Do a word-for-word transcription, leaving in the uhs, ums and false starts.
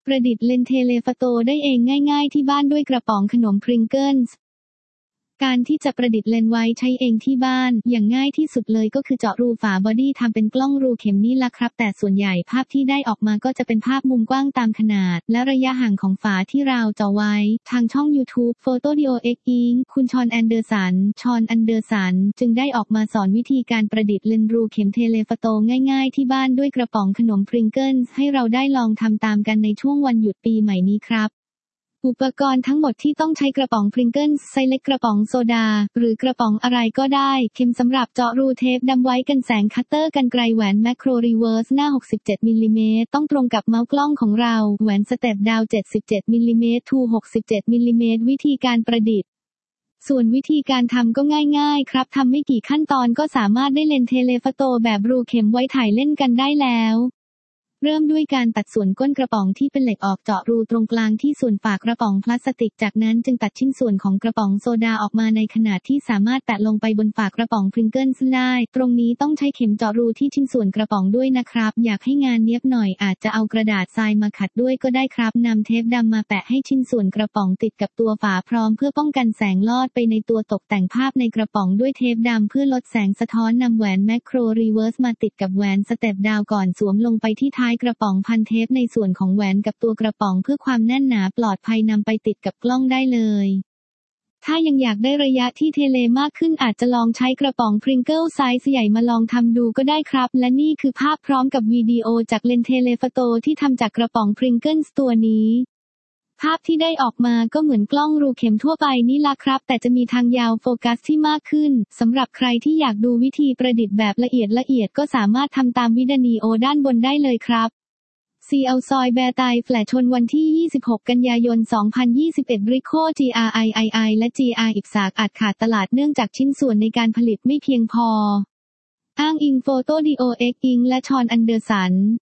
ประดิษฐ์เลนส์เทเลโฟโตได้เองง่ายๆที่บ้านด้วยกระป๋องขนมพริงเกิลส์การที่จะประดิษฐ์เลนส์ไว้ใช้เองที่บ้านอย่างง่ายที่สุดเลยก็คือเจาะรูฝาบอดี้ทำเป็นกล้องรูเข็มนี่ล่ะครับแต่ส่วนใหญ่ภาพที่ได้ออกมาก็จะเป็นภาพมุมกว้างตามขนาดและระยะห่างของฝาที่เราเจาะไว้ทางช่อง YouTube Photodio X Inc คุณชอนแอนเดอร์สันชอนแอนเดอร์สันจึงได้ออกมาสอนวิธีการประดิษฐ์เลนส์รูเข็มเทเลโฟโตง่ายๆที่บ้านด้วยกระป๋องขนมพริงเกิลให้เราได้ลองทำตามกันในช่วงวันหยุดปีใหม่นี้ครับอุปกรณ์ทั้งหมดที่ต้องใช้กระป๋องพริงเกิลไซส์เล็กกระป๋องโซดาหรือกระป๋องอะไรก็ได้เข็มสำหรับเจาะรูเทปดำไว้กันแสงคัตเตอร์กรรไกรแหวนแมคโครรีเวิร์สหน้าหกสิบเจ็ดมิลลิเมตรต้องตรงกับเมาส์กล้องของเราแหวนสเต็ปดาวเจ็ดสิบเจ็ดมิลลิเมตรทูหกสิบเจ็ดมิลลิเมตรวิธีการประดิษฐ์ส่วนวิธีการทำก็ง่ายๆครับทำไม่กี่ขั้นตอนก็สามารถได้เลนส์เทเลโฟโตแบบรูเข็มไว้ถ่ายเล่นกันได้แล้วเริ่มด้วยการตัดส่วนก้นกระป๋องที่เป็นเหล็กออกเจาะรูตรงกลางที่ส่วนฝากระป๋องพลาสติกจากนั้นจึงตัดชิ้นส่วนของกระป๋องโซดาออกมาในขนาดที่สามารถแตะลงไปบนฝากระป๋องพริงเกิลได้ตรงนี้ต้องใช้เข็มเจาะรูที่ชิ้นส่วนกระป๋องด้วยนะครับอยากให้งานเนียบหน่อยอาจจะเอากระดาษทรายมาขัดด้วยก็ได้ครับนำเทปดำมาแปะให้ชิ้นส่วนกระป๋องติดกับตัวฝาพร้อมเพื่อป้องกันแสงลอดไปในตัวตกแต่งภาพในกระป๋องด้วยเทปดำเพื่อลดแสงสะท้อนนำแหวนแมคโครรีเวิร์สมาติดกับแหวนสเต็ปดาวก่อนสวมลงไปที่ท้ายกระป๋องพันเทปในส่วนของแหวนกับตัวกระป๋องเพื่อความแน่นหนาปลอดภัยนำไปติดกับกล้องได้เลยถ้ายังอยากได้ระยะที่เทเลมากขึ้นอาจจะลองใช้กระป๋องพริงเกิลไซส์ใหญ่มาลองทำดูก็ได้ครับและนี่คือภาพพร้อมกับวิดีโอจากเลนส์เทเลโฟโตที่ทำจากกระป๋องพริงเกิลตัวนี้ภาพที่ได้ออกมาก็เหมือนกล้องรูเข็มทั่วไปนี่ล่ะครับแต่จะมีทางยาวโฟกัสที่มากขึ้นสำหรับใครที่อยากดูวิธีประดิษฐ์แบบละเอียดละเอียดก็สามารถทำตามวิดีโอด้านบนได้เลยครับซีเอลซอยแบร์ไตแฟลชชนวันที่ยี่สิบหกกันยายนสองพันยี่สิบเอ็ดริโค จี อาร์ ไอ ไอ ไอ และ จี อาร์ อิกซากอาจขาดตลาดเนื่องจากชิ้นส่วนในการผลิตไม่เพียงพออ้างอิง Photodio X Inc และชอนแอนเดอร์สัน